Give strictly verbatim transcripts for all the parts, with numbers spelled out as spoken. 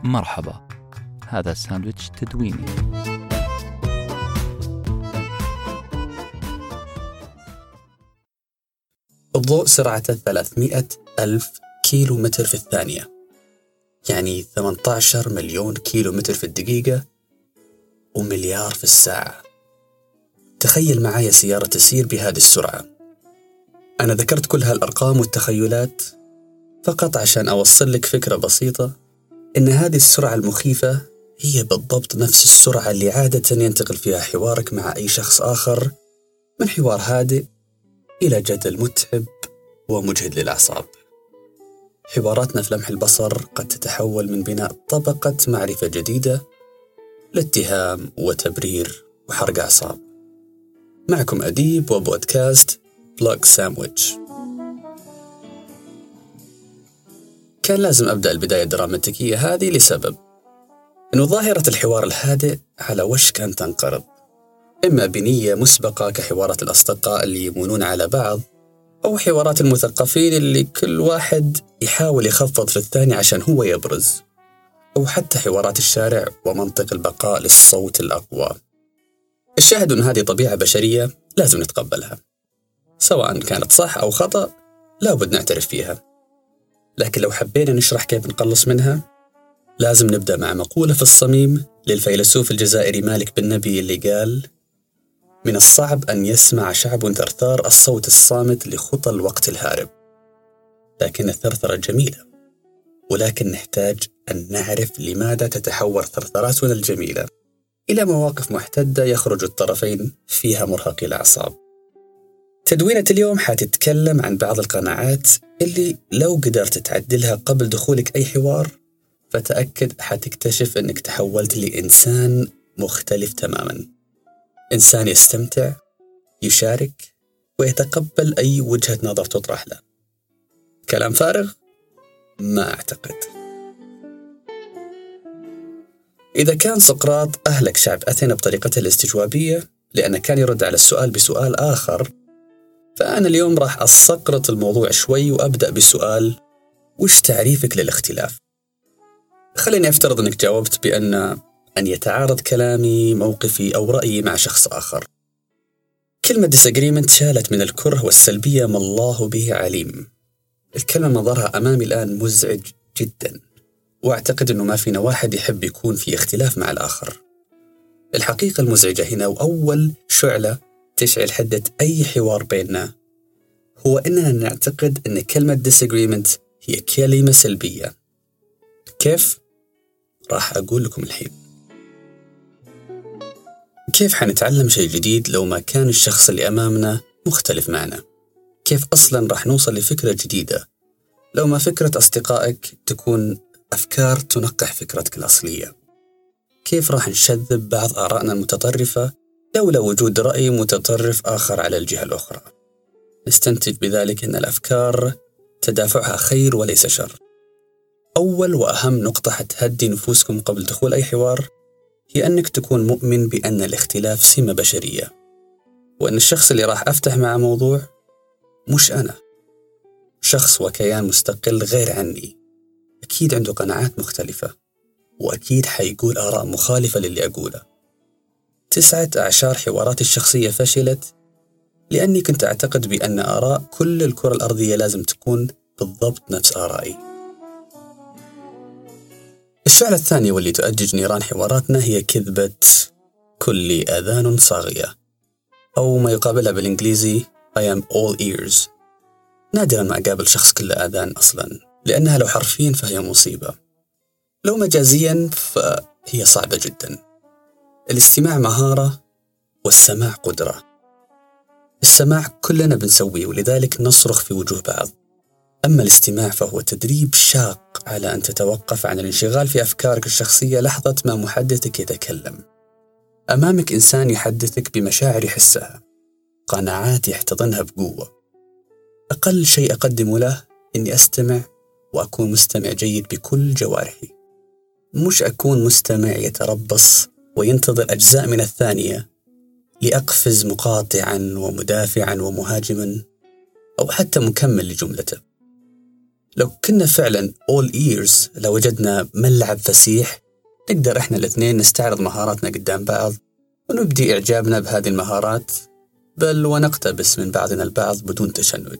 مرحبا، هذا ساندويتش تدويني. الضوء سرعته ثلاثمائة ألف كيلو متر في الثانية، يعني ثمانية عشر مليون كيلو متر في الدقيقة ومليار في الساعة. تخيل معايا سيارة تسير بهذه السرعة. أنا ذكرت كل هالأرقام والتخيلات فقط عشان أوصل لك فكرة بسيطة، إن هذه السرعة المخيفة هي بالضبط نفس السرعة اللي عادة ينتقل فيها حوارك مع أي شخص آخر، من حوار هادئ إلى جدل متعب ومجهد للأعصاب. حواراتنا في لمح البصر قد تتحول من بناء طبقة معرفة جديدة لاتهام وتبرير وحرق أعصاب. معكم أديب وبودكاست بلوج ساندويتش. كان لازم أبدأ البداية الدراماتيكية هذه لسبب، إنه ظاهرة الحوار الهادئ على وشك أن تنقرض، إما بنية مسبقة كحوارات الأصدقاء اللي يمونون على بعض، أو حوارات المثقفين اللي كل واحد يحاول يخفض في الثاني عشان هو يبرز، أو حتى حوارات الشارع ومنطق البقاء للصوت الأقوى. الشاهد أن هذه طبيعة بشرية لازم نتقبلها، سواء كانت صح أو خطأ لابد نعترف فيها. لكن لو حبينا نشرح كيف نقلص منها، لازم نبدأ مع مقولة في الصميم للفيلسوف الجزائري مالك بن نبي اللي قال: من الصعب أن يسمع شعب ثرثار الصوت الصامت لخطى الوقت الهارب. لكن الثرثرة جميلة، ولكن نحتاج أن نعرف لماذا تتحول ثرثراتنا الجميلة إلى مواقف محتدة يخرج الطرفين فيها مرهقي الأعصاب. تدوينة اليوم حتتكلم عن بعض القناعات اللي لو قدرت تعدلها قبل دخولك أي حوار، فتأكد حتكتشف أنك تحولت لإنسان مختلف تماماً. إنسان يستمتع، يشارك، ويتقبل أي وجهة نظر تطرح له. كلام فارغ؟ ما أعتقد. إذا كان سقراط أهلك شعب أثينا بطريقته الاستجوابية لأنه كان يرد على السؤال بسؤال آخر، فأنا اليوم راح أسقرط الموضوع شوي وأبدأ بسؤال: وش تعريفك للاختلاف؟ خليني أفترض أنك جاوبت بأن أن يتعارض كلامي، موقفي أو رأيي مع شخص آخر. كلمة disagreement شالت من الكره والسلبية ما الله به عليم. الكلمة منظرها أمامي الآن مزعج جدا، وأعتقد أنه ما فينا واحد يحب يكون في اختلاف مع الآخر. الحقيقة المزعجة هنا وأول شعلة تشعل حدة أي حوار بيننا هو أننا نعتقد أن كلمة disagreement هي كلمة سلبية. كيف؟ راح أقول لكم الحين. كيف حنتعلم شيء جديد لو ما كان الشخص اللي أمامنا مختلف معنا؟ كيف أصلاً راح نوصل لفكرة جديدة لو ما فكرة أصدقائك تكون أفكار تنقح فكرتك الأصلية؟ كيف راح نشذب بعض آرائنا المتطرفة لولا وجود رأي متطرف آخر على الجهة الأخرى؟ نستنتج بذلك أن الأفكار تدافعها خير وليس شر. أول وأهم نقطة حتهدي نفوسكم قبل دخول أي حوار هي أنك تكون مؤمن بأن الاختلاف سمة بشرية، وأن الشخص اللي راح أفتح معه موضوع مش أنا، شخص وكيان مستقل غير عني، أكيد عنده قناعات مختلفة، وأكيد حيقول آراء مخالفة للي أقوله. تسعة أعشار حوارات الشخصية فشلت لأني كنت أعتقد بأن آراء كل الكرة الأرضية لازم تكون بالضبط نفس آرائي. الشعلة الثانية واللي تؤجج نيران حواراتنا هي كذبة كل آذان صاغية، أو ما يقابلها بالإنجليزي I am all ears. نادراً ما أقابل شخص كل آذان أصلاً، لأنها لو حرفياً فهي مصيبة، لو مجازياً فهي صعبة جداً. الاستماع مهارة والسماع قدرة. السماع كلنا بنسويه ولذلك نصرخ في وجوه بعض، أما الاستماع فهو تدريب شاق على أن تتوقف عن الانشغال في أفكارك الشخصية لحظة ما محدثك يتكلم. أمامك إنسان يحدثك بمشاعر يحسها، قناعات يحتضنها بقوة. أقل شيء أقدم له إني أستمع وأكون مستمع جيد بكل جوارحي، مش أكون مستمع يتربص وينتظر أجزاء من الثانية لأقفز مقاطعا ومدافعا ومهاجما أو حتى مكمل لجملته. لو كنا فعلا all ears لوجدنا ملعب فسيح نقدر إحنا الاثنين نستعرض مهاراتنا قدام بعض ونبدي إعجابنا بهذه المهارات، بل ونقتبس من بعضنا البعض بدون تشنج.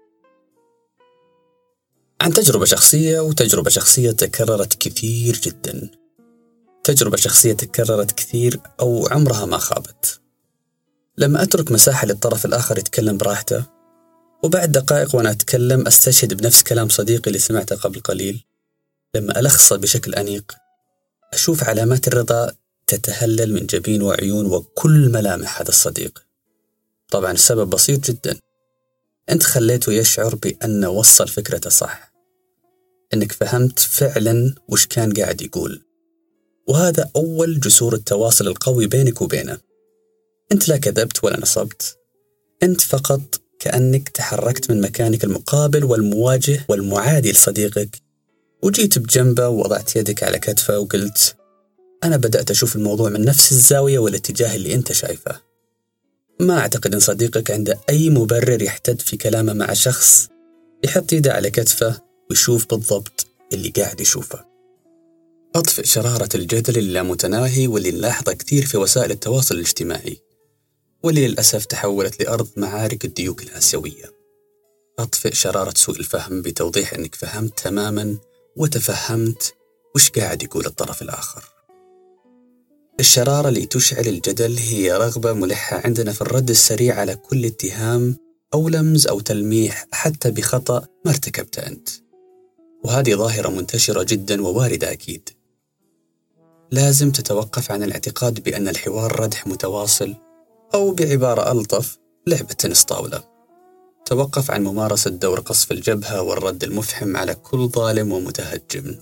عن تجربة شخصية وتجربة شخصية تكررت كثير جدا. تجربة شخصية تكررت كثير أو عمرها ما خابت. لما أترك مساحة للطرف الآخر يتكلم براحته، وبعد دقائق وأنا أتكلم أستشهد بنفس كلام صديقي اللي سمعته قبل قليل، لما ألخصه بشكل أنيق أشوف علامات الرضا تتهلل من جبين وعيون وكل ملامح هذا الصديق. طبعا السبب بسيط جدا، أنت خليته يشعر بأنه وصل فكرته صح، أنك فهمت فعلا وش كان قاعد يقول، وهذا أول جسور التواصل القوي بينك وبينه. أنت لا كذبت ولا نصبت، أنت فقط كأنك تحركت من مكانك المقابل والمواجه والمعادي لصديقك، وجيت بجنبه ووضعت يدك على كتفه وقلت أنا بدأت أشوف الموضوع من نفس الزاوية والاتجاه اللي أنت شايفه. ما أعتقد أن صديقك عنده أي مبرر يحتد في كلامه مع شخص يحط يده على كتفه ويشوف بالضبط اللي قاعد يشوفه. أطفئ شرارة الجدل اللامتناهي واللي نلاحظه كثير في وسائل التواصل الاجتماعي، واللي للأسف تحولت لأرض معارك الديوك الآسيوية. أطفئ شرارة سوء الفهم بتوضيح أنك فهمت تماما وتفهمت وش قاعد يقول الطرف الآخر. الشرارة اللي تشعل الجدل هي رغبة ملحة عندنا في الرد السريع على كل اتهام أو لمز أو تلميح حتى بخطأ ما ارتكبته أنت، وهذه ظاهرة منتشرة جدا وواردة أكيد. لازم تتوقف عن الاعتقاد بأن الحوار ردح متواصل، أو بعبارة ألطف لعبة تنس طاولة. توقف عن ممارسة دور قصف الجبهة والرد المفحم على كل ظالم ومتهجم.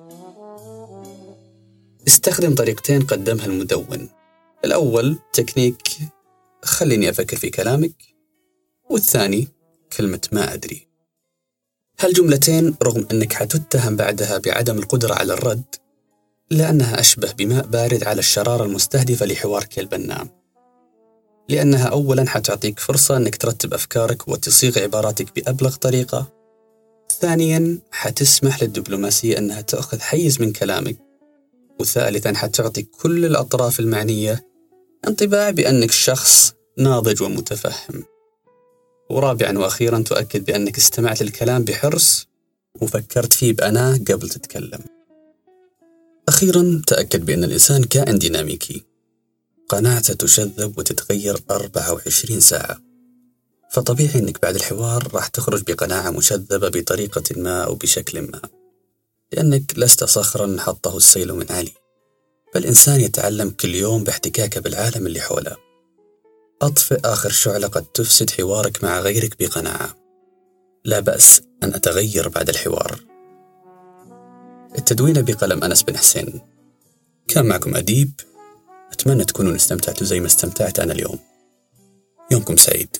استخدم طريقتين قدمها المدون. الأول تكنيك خليني أفكر في كلامك، والثاني كلمة ما أدري. هالجملتين رغم أنك حتتهم بعدها بعدم القدرة على الرد، لأنها أشبه بماء بارد على الشرارة المستهدفة لحوارك البناء، لأنها أولاً حتعطيك فرصة أنك ترتب أفكارك وتصيغ عباراتك بأبلغ طريقة، ثانياً حتسمح للدبلوماسية أنها تأخذ حيز من كلامك، وثالثاً حتعطي كل الأطراف المعنية انطباع بأنك شخص ناضج ومتفهم، ورابعاً وأخيراً تؤكد بأنك استمعت للكلام بحرص وفكرت فيه بأناه قبل تتكلم. أخيراً تأكد بأن الإنسان كائن ديناميكي، قناعته تشذب وتتغير أربعة وعشرين ساعة، فطبيعي أنك بعد الحوار راح تخرج بقناعة مشذبة بطريقة ما أو بشكل ما، لأنك لست صخراً حطه السيل من علي، بل إنسان يتعلم كل يوم باحتكاكه بالعالم اللي حوله. أطفئ آخر شعلة قد تفسد حوارك مع غيرك بقناعة. لا بأس أن أتغير بعد الحوار. التدوين بقلم أنس بن حسين. كان معكم أديب، أتمنى تكونوا استمتعتوا زي ما استمتعت أنا اليوم. يومكم سعيد.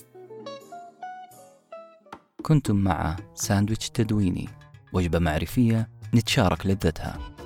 كنتم مع ساندويتش تدويني، وجبة معرفية نتشارك لذتها.